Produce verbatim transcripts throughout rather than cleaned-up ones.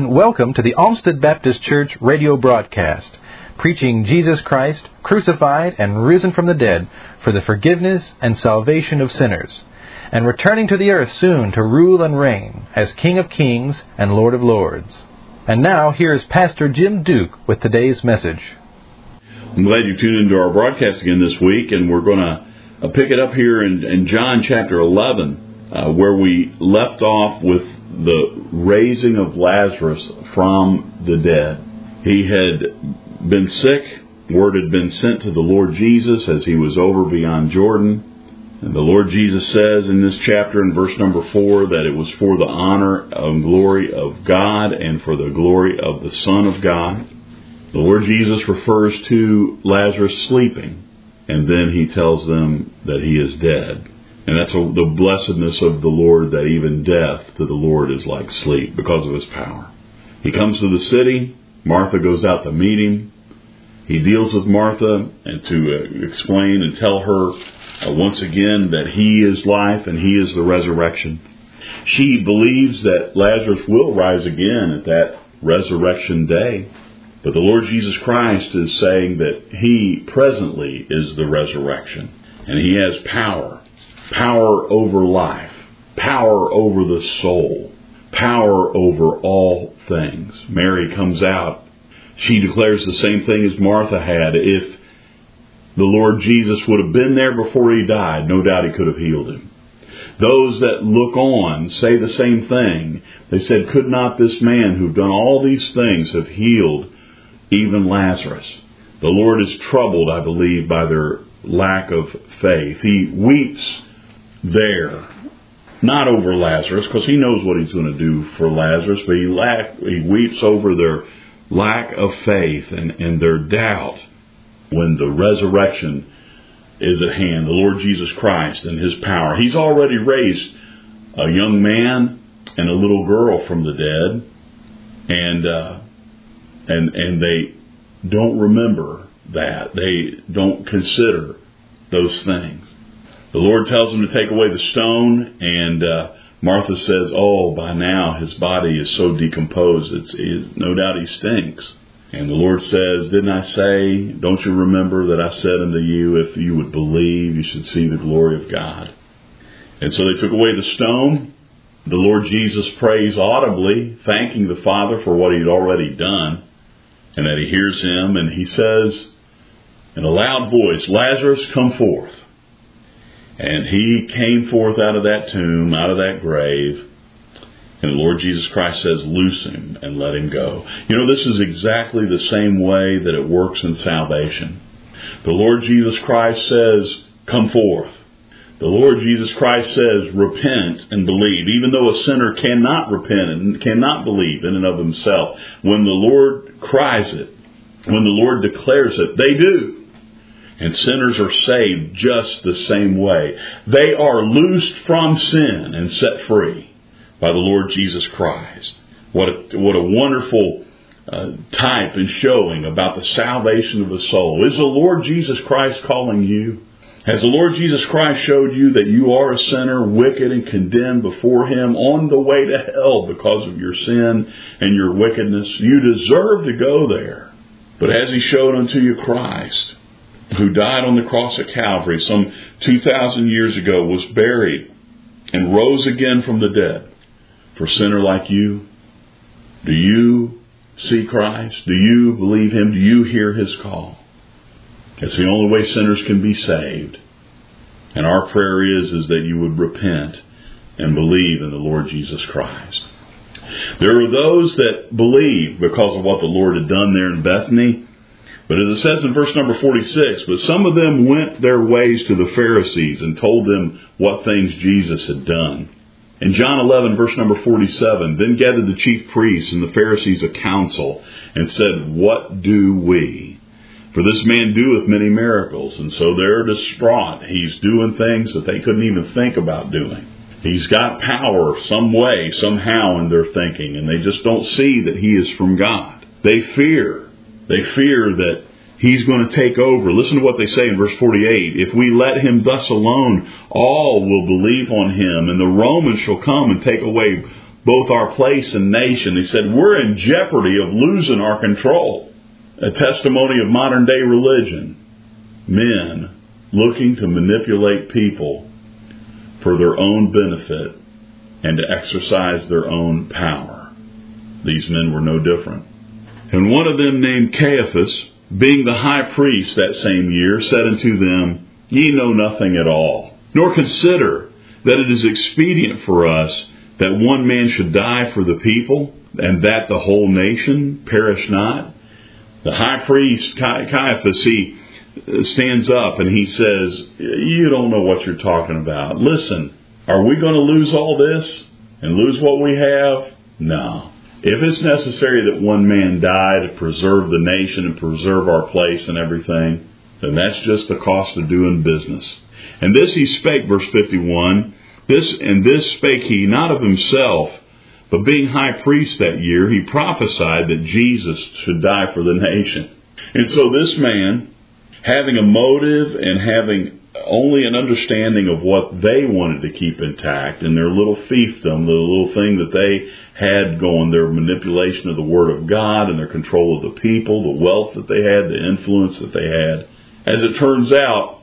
and welcome to the Olmsted Baptist Church radio broadcast, preaching Jesus Christ, crucified and risen from the dead for the forgiveness and salvation of sinners, and returning to the earth soon to rule and reign as King of Kings and Lord of Lords. And now, here's Pastor Jim Duke with today's message. I'm glad you tuned into our broadcast again this week, and we're going to uh, pick it up here in, in John chapter eleven, uh, where we left off with the raising of Lazarus from the dead. He had been sick. Word had been sent to the Lord Jesus as he was over beyond Jordan. And the Lord Jesus says in this chapter in verse number four that it was for the honor and glory of God and for the glory of the Son of God. The Lord Jesus refers to Lazarus sleeping, and then he tells them that he is dead. And that's a, the blessedness of the Lord, that even death to the Lord is like sleep because of his power. He comes to the city. Martha goes out to meet him. He deals with Martha and to uh, explain and tell her uh, once again that he is life and he is the resurrection. She believes that Lazarus will rise again at that resurrection day. But the Lord Jesus Christ is saying that he presently is the resurrection. And he has power. Power over life, power over the soul, power over all things. Mary comes out. She declares the same thing as Martha had. If the Lord Jesus would have been there before he died, no doubt he could have healed him. Those that look on say the same thing. They said, could not this man who've done all these things have healed even Lazarus? The Lord is troubled, I believe, by their lack of faith. He weeps there, not over Lazarus, because he knows what he's going to do for Lazarus, but he, lack, he weeps over their lack of faith and, and their doubt when the resurrection is at hand, the Lord Jesus Christ and his power. He's already raised a young man and a little girl from the dead, and uh, and and they don't remember that. They don't consider those things. The Lord tells him to take away the stone, and uh, Martha says, oh, by now his body is so decomposed, it's, it's no doubt he stinks. And the Lord says, didn't I say, don't you remember that I said unto you, if you would believe, you should see the glory of God? And so they took away the stone. The Lord Jesus prays audibly, thanking the Father for what he'd already done, and that he hears him, and he says in a loud voice, Lazarus, come forth. And he came forth out of that tomb, out of that grave. And the Lord Jesus Christ says, loose him and let him go. You know, this is exactly the same way that it works in salvation. The Lord Jesus Christ says, come forth. The Lord Jesus Christ says, repent and believe. Even though a sinner cannot repent and cannot believe in and of himself, when the Lord cries it, when the Lord declares it, they do. And sinners are saved just the same way. They are loosed from sin and set free by the Lord Jesus Christ. What a, what a wonderful uh, type and showing about the salvation of the soul. Is the Lord Jesus Christ calling you? Has the Lord Jesus Christ showed you that you are a sinner, wicked and condemned before him, on the way to hell because of your sin and your wickedness? You deserve to go there. But has he showed unto you Christ, who died on the cross at Calvary some two thousand years ago, was buried, and rose again from the dead for a sinner like you? Do you see Christ? Do you believe him? Do you hear his call? It's the only way sinners can be saved. And our prayer is, is that you would repent and believe in the Lord Jesus Christ. There are those that believe because of what the Lord had done there in Bethany. But as it says in verse number forty-six, but some of them went their ways to the Pharisees and told them what things Jesus had done. In John eleven, verse number forty-seven, then gathered the chief priests and the Pharisees a council and said, what do we? For this man doeth many miracles. And so they're distraught. He's doing things that they couldn't even think about doing. He's got power some way, somehow in their thinking, and they just don't see that he is from God. They fear. They fear that he's going to take over. Listen to what they say in verse forty-eight. If we let him thus alone, all will believe on him, and the Romans shall come and take away both our place and nation. He said, we're in jeopardy of losing our control. A testimony of modern day religion. Men looking to manipulate people for their own benefit and to exercise their own power. These men were no different. And one of them, named Caiaphas, being the high priest that same year, said unto them, Ye know nothing at all, nor consider that it is expedient for us that one man should die for the people, and that the whole nation perish not. The high priest, Caiaphas, he stands up and he says, you don't know what you're talking about. Listen, are we going to lose all this and lose what we have? No. If it's necessary that one man die to preserve the nation and preserve our place and everything, then that's just the cost of doing business. And this he spake, verse fifty-one, this and this spake he not of himself, but being high priest that year, he prophesied that Jesus should die for the nation. And so this man, having a motive and having only an understanding of what they wanted to keep intact in their little fiefdom, the little thing that they had going, their manipulation of the Word of God and their control of the people, the wealth that they had, the influence that they had. As it turns out,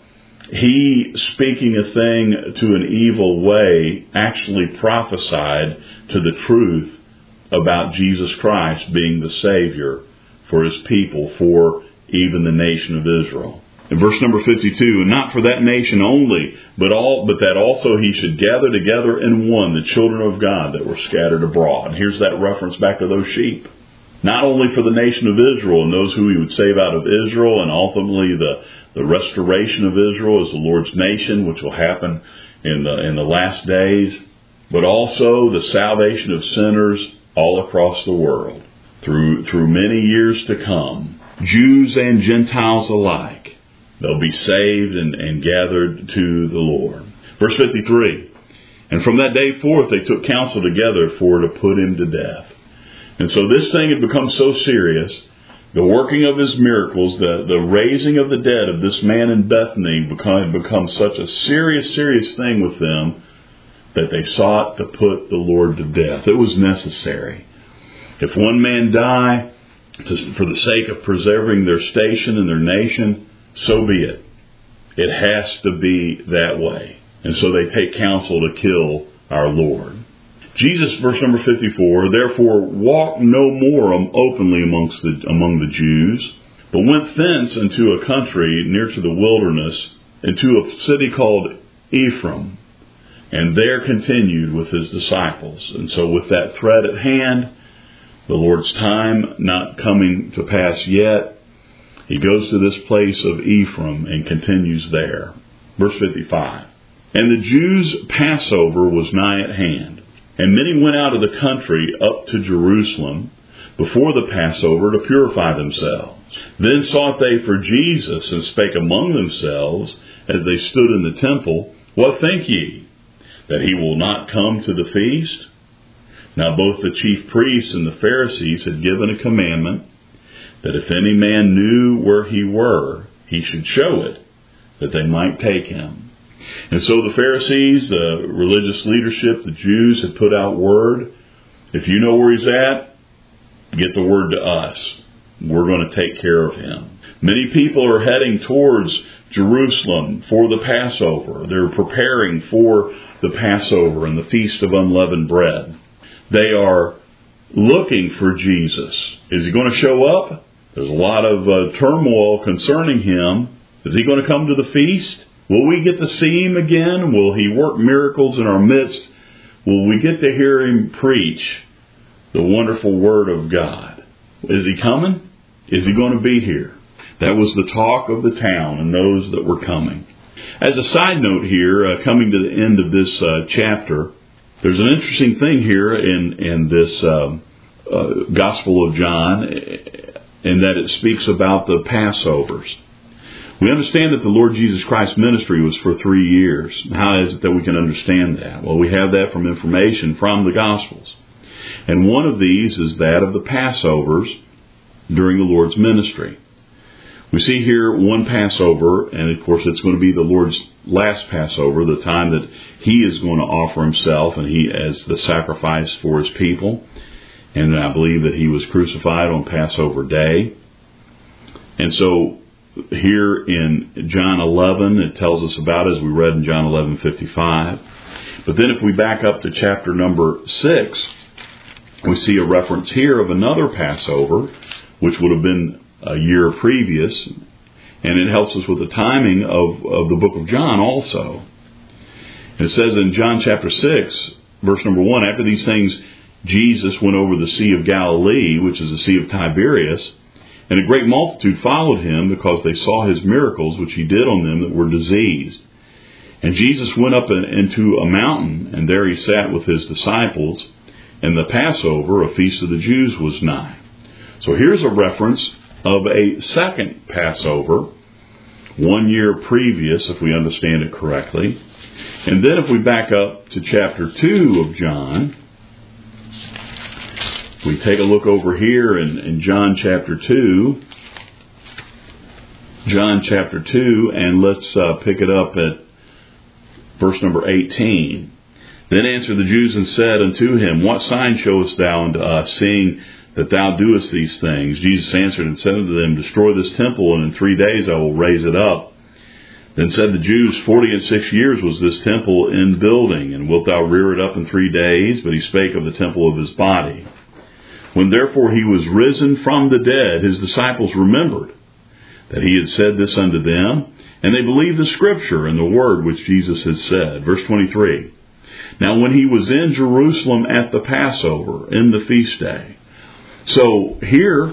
he, speaking a thing to an evil way, actually prophesied to the truth about Jesus Christ being the Savior for His people, for even the nation of Israel. In verse number fifty-two, and not for that nation only, but all, but that also he should gather together in one the children of God that were scattered abroad. And here's that reference back to those sheep. Not only for the nation of Israel and those who he would save out of Israel, and ultimately the, the restoration of Israel as the Lord's nation, which will happen in the, in the last days, but also the salvation of sinners all across the world through, through many years to come, Jews and Gentiles alike. They'll be saved and, and gathered to the Lord. Verse fifty-three, and from that day forth they took counsel together for to put him to death. And so this thing had become so serious, the working of his miracles, the, the raising of the dead of this man in Bethany become, had become such a serious, serious thing with them that they sought to put the Lord to death. It was necessary. If one man die to, for the sake of preserving their station and their nation, so be it. It has to be that way. And so they take counsel to kill our Lord. Jesus, verse number fifty-four, therefore walked no more openly amongst the, among the Jews, but went thence into a country near to the wilderness, into a city called Ephraim, and there continued with his disciples. And so with that threat at hand, the Lord's time not coming to pass yet, he goes to this place of Ephraim and continues there. Verse fifty-five, and the Jews' Passover was nigh at hand, and many went out of the country up to Jerusalem before the Passover to purify themselves. Then sought they for Jesus, and spake among themselves as they stood in the temple, What think ye, that he will not come to the feast? Now both the chief priests and the Pharisees had given a commandment, that if any man knew where he were, he should show it, that they might take him. And so the Pharisees, the religious leadership, the Jews had put out word, if you know where he's at, get the word to us. We're going to take care of him. Many people are heading towards Jerusalem for the Passover. They're preparing for the Passover and the Feast of Unleavened Bread. They are looking for Jesus. Is he going to show up? There's a lot of uh, turmoil concerning him. Is he going to come to the feast? Will we get to see him again? Will he work miracles in our midst? Will we get to hear him preach the wonderful Word of God? Is he coming? Is he going to be here? That was the talk of the town and those that were coming. As a side note here, uh, coming to the end of this uh, chapter, there's an interesting thing here in, in this uh, uh, Gospel of John, in that it speaks about the Passovers. We understand that the Lord Jesus Christ's ministry was for three years. How is it that we can understand that? Well, we have that from information from the Gospels. And one of these is that of the Passovers during the Lord's ministry. We see here one Passover, and of course it's going to be the Lord's last Passover, the time that He is going to offer Himself and He as the sacrifice for His people. And I believe that He was crucified on Passover Day. And so here in John eleven, it tells us about it, as we read in John eleven fifty-five. But then if we back up to chapter number six, we see a reference here of another Passover, which would have been a year previous, and it helps us with the timing of, of the book of John also. It says in John chapter six, verse number one, after these things, Jesus went over the Sea of Galilee, which is the Sea of Tiberias, and a great multitude followed Him because they saw His miracles, which He did on them that were diseased. And Jesus went up into a mountain, and there He sat with His disciples, and the Passover, a feast of the Jews, was nigh. So here's a reference of a second Passover, one year previous, if we understand it correctly. And then if we back up to chapter two of John, we take a look over here in, in John chapter two, John chapter two, and let's uh, pick it up at verse number eighteen. Then answered the Jews and said unto Him, What sign showest thou unto us, seeing that thou doest these things? Jesus answered and said unto them, Destroy this temple, and in three days I will raise it up. Then said the Jews, Forty and six years was this temple in building, and wilt thou rear it up in three days? But He spake of the temple of His body. When therefore He was risen from the dead, His disciples remembered that He had said this unto them, and they believed the Scripture and the word which Jesus had said. Verse twenty-three. Now when He was in Jerusalem at the Passover, in the feast day. So here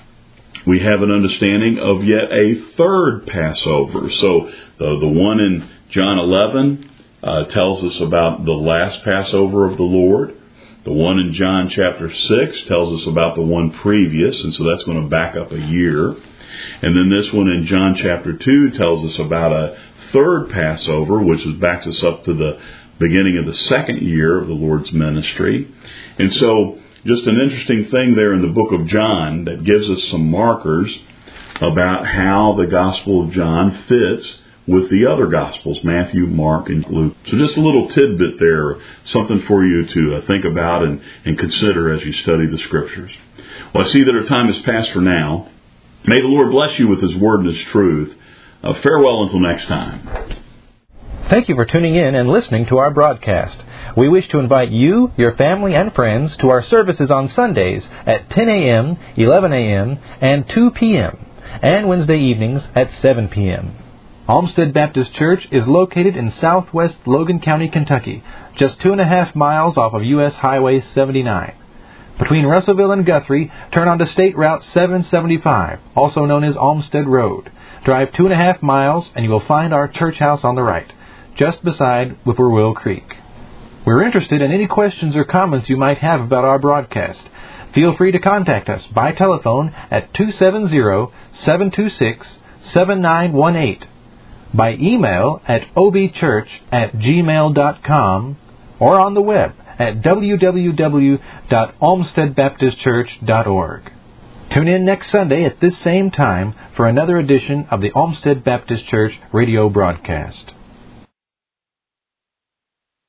we have an understanding of yet a third Passover. So the, the one in John eleven uh, tells us about the last Passover of the Lord. The one in John chapter six tells us about the one previous, and so that's going to back up a year. And then this one in John chapter two tells us about a third Passover, which backs us up to the beginning of the second year of the Lord's ministry. And so just an interesting thing there in the book of John that gives us some markers about how the Gospel of John fits with the other Gospels, Matthew, Mark, and Luke. So just a little tidbit there, something for you to uh, think about and, and consider as you study the Scriptures. Well, I see that our time has passed for now. May the Lord bless you with His Word and His truth. Uh, farewell until next time. Thank you for tuning in and listening to our broadcast. We wish to invite you, your family, and friends to our services on Sundays at ten a.m., eleven a.m., and two p.m., and Wednesday evenings at seven p.m. Olmsted Baptist Church is located in southwest Logan County, Kentucky, just two and a half miles off of U S Highway seventy-nine. Between Russellville and Guthrie, turn onto State Route seven seventy-five, also known as Olmsted Road. Drive two and a half miles and you will find our church house on the right, just beside Whippoorwill Creek. We're interested in any questions or comments you might have about our broadcast. Feel free to contact us by telephone at two seven zero, seven two six, seven nine one eight, by email at obchurch at gmail dot com, or on the web at w w w dot olmsted baptist church dot org. Tune in next Sunday at this same time for another edition of the Olmsted Baptist Church radio broadcast.